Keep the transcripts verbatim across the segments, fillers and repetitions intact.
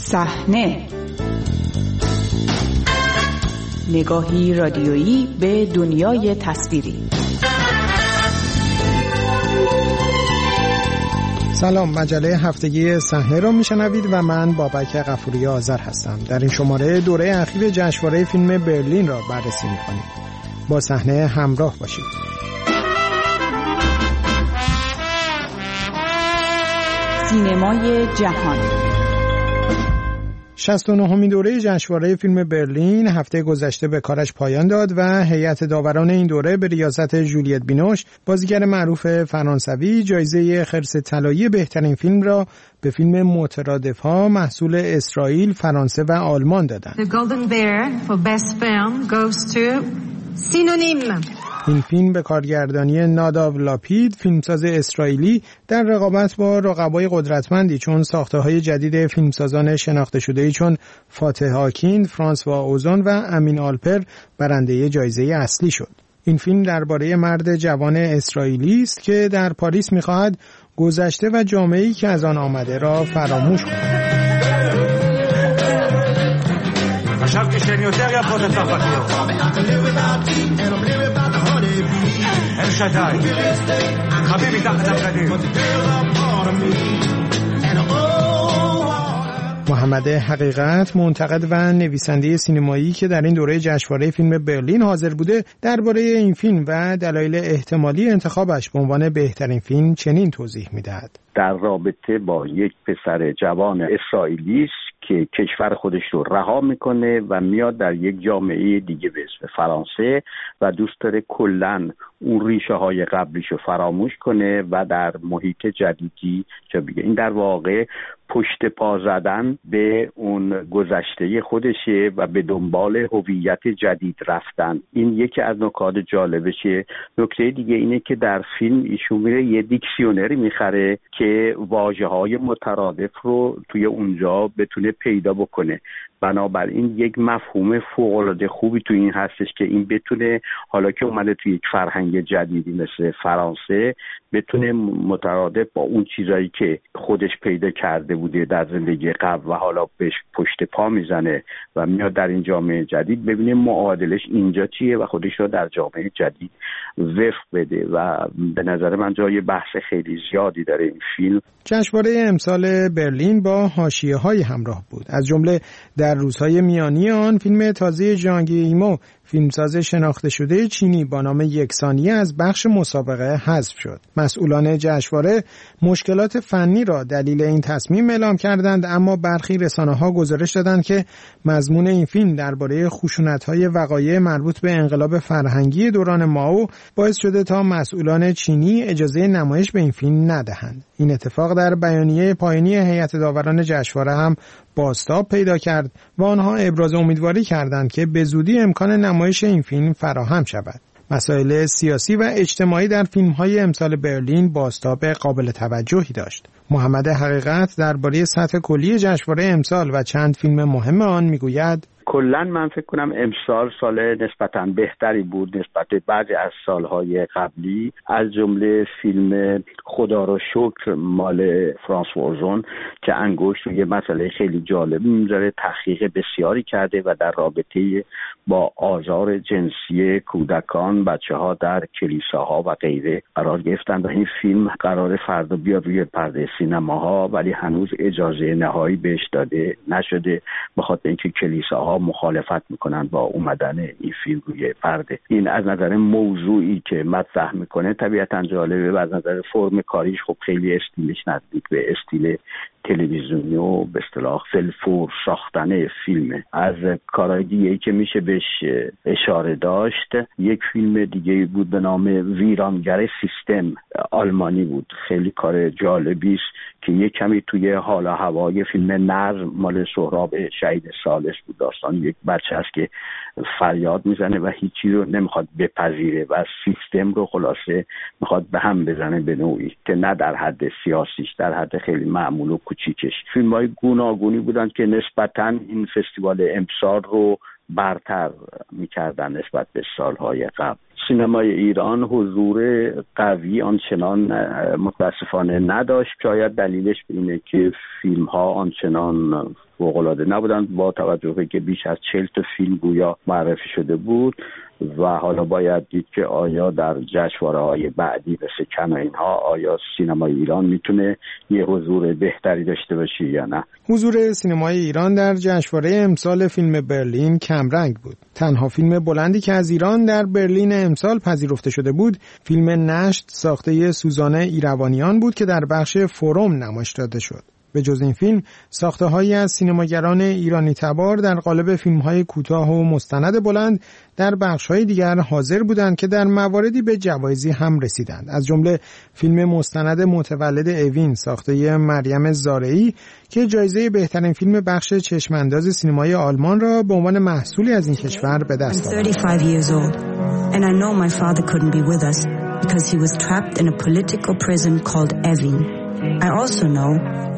صحنه، نگاهی رادیویی به دنیای تصویری. سلام، مجله هفتگی صحنه رو میشنوید و من بابک غفوری آذر هستم. در این شماره دوره اخیر جشنواره فیلم برلین را بررسی می‌کنیم. با صحنه همراه باشید. سینمای جهان. شصت و نهمین دوره جشنواره فیلم برلین هفته گذشته به کارش پایان داد و هیئت داوران این دوره به ریاست ژولیت بینوش، بازیگر معروف فرانسوی، جایزه خرس طلایی بهترین فیلم را به فیلم مترادف‌ها محصول اسرائیل، فرانسه و آلمان دادند. The Golden Bear for Best Film goes to Synonym. این فیلم به کارگردانی ناداو لاپید، فیلمساز اسرائیلی، در رقابت با رقبای قدرتمندی چون ساخته‌های جدید فیلمسازان شناخته شده‌ای چون فاتح آکین، فرانسوا اوزون و امین آلپر برنده جایزه اصلی شد. این فیلم درباره مرد جوان اسرائیلی است که در پاریس می‌خواهد گذشته و جامعه‌ای که از آن آمده را فراموش کند. חשבתי שאני יותר יפות הצרפתיות. הם שדאי. חביבי תחת הבגדים. محمد حقیقت، منتقد و نویسنده سینمایی که در این دوره جشنواره فیلم برلین حاضر بوده، درباره این فیلم و دلایل احتمالی انتخابش به عنوان بهترین فیلم چنین توضیح می‌دهد. در رابطه با یک پسر جوان اسرائیلی است که کشور خودش رو رها میکنه و میاد در یک جامعه دیگه به اسم فرانسه و دوست داره کلاً اون ریشه های قبلیش رو فراموش کنه و در محیط جدیدی چه بگه. این در واقع پشت پا زدن به اون گذشته خودشه و به دنبال هویت جدید رفتن. این یکی از نکات جالبشه. نکته دیگه اینه که در فیلم ایشون میره یه دیکسیونری میخره که واژه‌های مترادف رو توی اونجا بتونه پیدا بکنه. بنابراین یک مفهوم فوق‌العاده خوبی تو این هستش که این بتونه حالا که اومده توی یک فرهنگ جدیدی مثل فرانسه بتونه مترادف با اون چیزایی که خودش پیدا کرده بوده در زندگی قبل و حالا بهش پشت پا میزنه و میاد در این جامعه جدید ببینه معادلش اینجا چیه و خودش رو در جامعه جدید وفق بده و به نظر من جای بحث خیلی زیادی داره این فیلم. جشنواره امسال برلین با حاشیه‌های همراه بود. از جمله در روزهای میانی آن فیلم تازه ژان گیمو، فیلمساز شناخته شده چینی با نام یکسانی، از بخش مسابقه حذف شد. مسئولان جشنواره مشکلات فنی را دلیل این تصمیم اعلام کردند، اما برخی رسانه‌ها گزارش دادند که مضمون این فیلم درباره خشونت‌های وقایع مربوط به انقلاب فرهنگی دوران مائو باعث شده تا مسئولان چینی اجازه نمایش به این فیلم ندهند. این اتفاق در بیانیه پایانی هیئت داوران جشنواره هم بازتاب پیدا کرد و آنها ابراز امیدواری کردند که به زودی امکان نمایش این فیلم فراهم شود. مسائل سیاسی و اجتماعی در فیلم‌های امسال برلین بازتاب قابل توجهی داشت. محمد حقیقت درباره سطح کلی جشنواره امسال و چند فیلم مهم آن میگوید: کلاً من فکر کنم امسال سال نسبتاً بهتری بود نسبت به بعضی از سالهای قبلی، از جمله فیلم خدا رو شکر مال فرانسوا اوزون که انگشت روی مسئله خیلی جالب میذاره، تحقیق بسیاری کرده و در رابطه با آزار جنسی کودکان، بچه‌ها در کلیساها و غیره قرار گرفتند و این فیلم قرار فردا بیاد روی پرده سینماها، ولی هنوز اجازه نهایی بهش داده نشده به خاطر اینکه کلیساها مخالفت میکنن با اومدن این فیلم روی پرده. این از نظر موضوعی که مطرح میکنه طبیعتاً جالبه و از نظر فرم کاریش خب خیلی استیلش نزدیک به استیل تلویزیونی و به اصطلاح فلفور ساختن فیلمه. از کارهای دیگه‌ای که میشه بهش اشاره داشت، یک فیلم دیگه بود به نام ویرانگر سیستم، آلمانی بود. خیلی کار جالبی است که یک کمی توی حال و هوای فیلم نظم مال سهراب شهید ثالث بود. داستان یک بچه است که فریاد میزنه و هیچی رو نمیخواد بپذیره و سیستم رو خلاصه میخواد به هم بزنه به نوعی که نه در حد سیاسیش، در حد خیلی معمول و کوچیکش. فیلم‌های گوناگونی بودند که نسبتاً این فستیوال امسال رو برتر میکردن نسبت به سالهای قبل. سینمای ایران حضور قوی آنچنان متاسفانه نداشت. شاید دلیلش اینه که فیلم ها آنچنان فوق‌العاده نبودند، با توجه به که بیش از چهل تا فیلم گویا معرفی شده بود و حالا باید دید که آیا در جشنواره‌های بعدی مثل کن و اینها آیا سینمای ایران میتونه یه حضور بهتری داشته باشه یا نه. حضور سینمای ایران در جشنواره امسال فیلم برلین کمرنگ بود. تنها فیلم بلندی که از ایران در برلین امسال پذیرفته شده بود فیلم نشت ساخته سوزانه ایروانیان بود که در بخش فروم نمایش داده شد. به جز این فیلم ساخته‌هایی از سینماگران ایرانی تبار در قالب فیلم‌های کوتاه و مستند بلند در بخش‌های دیگر حاضر بودند که در مواردی به جوایزی هم رسیدند، از جمله فیلم مستند متولد اوین ساخته مریم زارعی که جایزه بهترین فیلم بخش چشمانداز سینمای آلمان را به عنوان محصولی از این کشور به دست آورد. I also know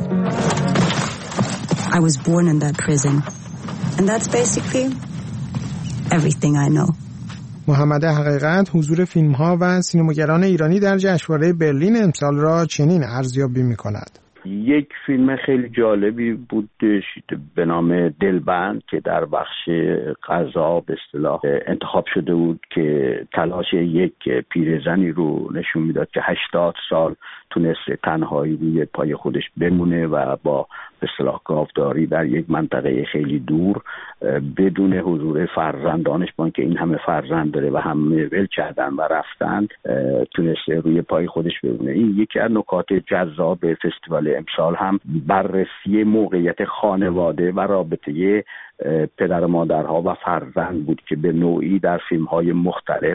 I was born in that prison. And that's basically everything I know. محمد حقیقت حضور فیلم‌ها و سینماگران ایرانی در جشنواره برلین امسال را چنین ارزیابی می‌کند. یک فیلم خیلی جالبی بود به نام دلبند که در بخش قضا به اصطلاح انتخاب شده بود که تلاش یک پیرزنی رو نشون میداد که هشتاد سال تونسته تنهایی روی پای خودش بمونه و با به اصطلاح گاوداری در یک منطقه خیلی دور بدون حضور فرزندانش، با اینکه این همه فرزند داره و همه ول کردن و رفتن، تونسته روی پای خودش بمونه. این یکی از نکات جذاب فستیوال امسال هم بررسی موقعیت خانواده و رابطه پدر و مادرها و فرزند بود که به نوعی در فیلم‌های مختلف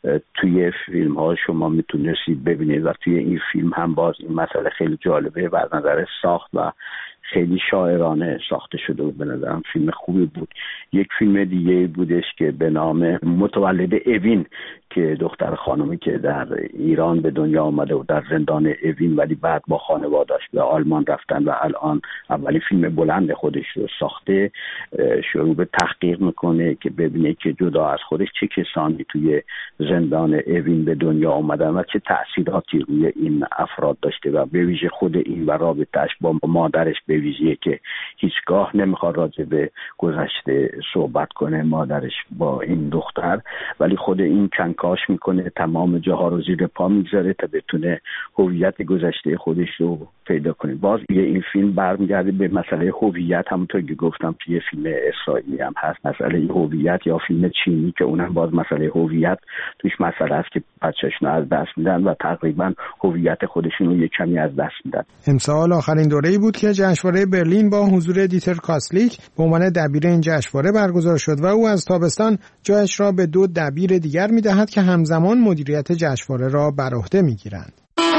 توی فیلم‌ها شما میتونستید ببینید و توی این فیلم هم باز این مسئله خیلی جالبه و از نظر ساخت و خیلی شاعرانه ساخته شده بود. به نظرم فیلم خوبی بود. یک فیلم دیگه بودش که به نام متولد اوین که دختر خانمی که در ایران به دنیا آمده و در زندان اوین ولی بعد با خانواده‌اش به آلمان رفتن و الان اولین فیلم بلند خودش رو ساخته، شروع به تحقیق میکنه که ببینه که جدا از خودش چه کسانی توی زندان اوین به دنیا آمدن و چه تأثیراتی روی این افراد داشته و به ویژه خود این و رابطه‌اش با مادرش به ویژه که هیچگاه نمیخواد راجع به گذشته صحبت کنه مادرش با این دختر، ولی خود این کنکاش میکنه، تمام جاها رو زیر پا میگذاره تا بتونه هویت گذشته خودش رو پیدا کنه. باز این فیلم برمیگرده به مسئله هویت، همونطور که گفتم توی فیلم اسرائیلی هم هست مسئله هویت، یا فیلم چینی که اونم باز مسئله هویت توش مسئله است که بچه‌شون از دست میدن و تقریبا هویت خودشون رو یک کمی از دست میدن. امسال آخرین دوره‌ای بود که جشنواره برلین با حضور دیتر کاسلیک به عنوان دبیر این جشنواره برگزار شد و او از تابستان جایش را به دو دبیر دیگر می‌دهد که همزمان مدیریت جشنواره را بر عهده می‌گیرند.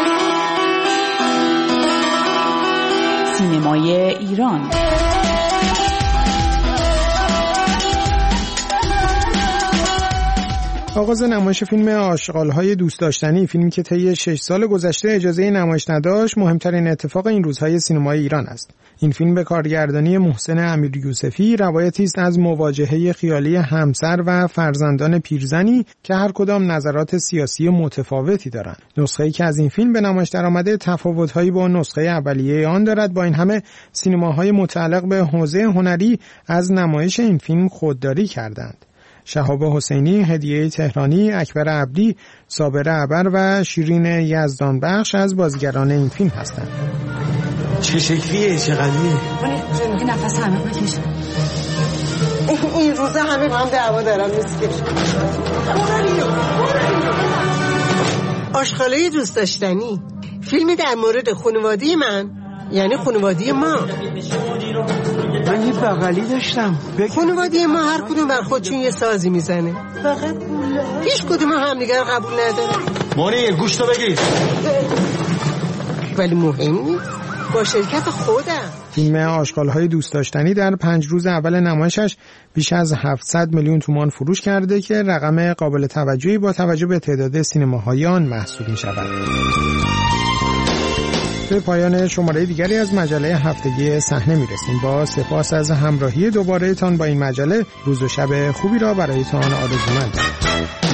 سینمای ایران. آغاز نمایش فیلم آشغال‌های دوست داشتنی، فیلمی که طی شش سال گذشته اجازه نمایش نداشت، مهمترین اتفاق این روزهای سینمای ایران است. این فیلم به کارگردانی محسن امیریوسفی روایتی است از مواجهه خیالی همسر و فرزندان پیرزنی که هر کدام نظرات سیاسی متفاوتی دارند. نسخه‌ای که از این فیلم به نمایش درآمده تفاوت‌هایی با نسخه اولیه آن دارد. با این همه سینماهای متعلق به حوزه هنری از نمایش این فیلم خودداری کردند. شهاب حسینی، هدیه تهرانی، اکبر عبدی، صابر عبر و شیرین یزدان بخش از بازیگران این فیلم هستند. چه شکلیه؟ چه قدیه؟ یه نفس همه بکش. این روزا همه هم دعوا دارن مسکش. آشغالای دوست داشتنی، فیلمی در مورد خانواده من، یعنی خانواده ما. من یه بغلی داشتم. خانواده ما هر کدوم بر خودشون یه سازی میزنه. فقط هیچ کدوم هم دیگر قبول نداره. مانی گوش تو بگیر. ولی مهم نیست، با شرکت خودم. فیلم آشغال‌های دوست داشتنی در پنج روز اول نمایشش بیش از هفتصد میلیون تومان فروش کرده که رقم قابل توجهی با توجه به تعداد سینماهای آن محسوب می‌شود. به پایان شماره دیگری از مجله هفتگی صحنه میرسیم. با سپاس از همراهی دوباره تان با این مجله، روز و شب خوبی را برایتان آرزو مندم.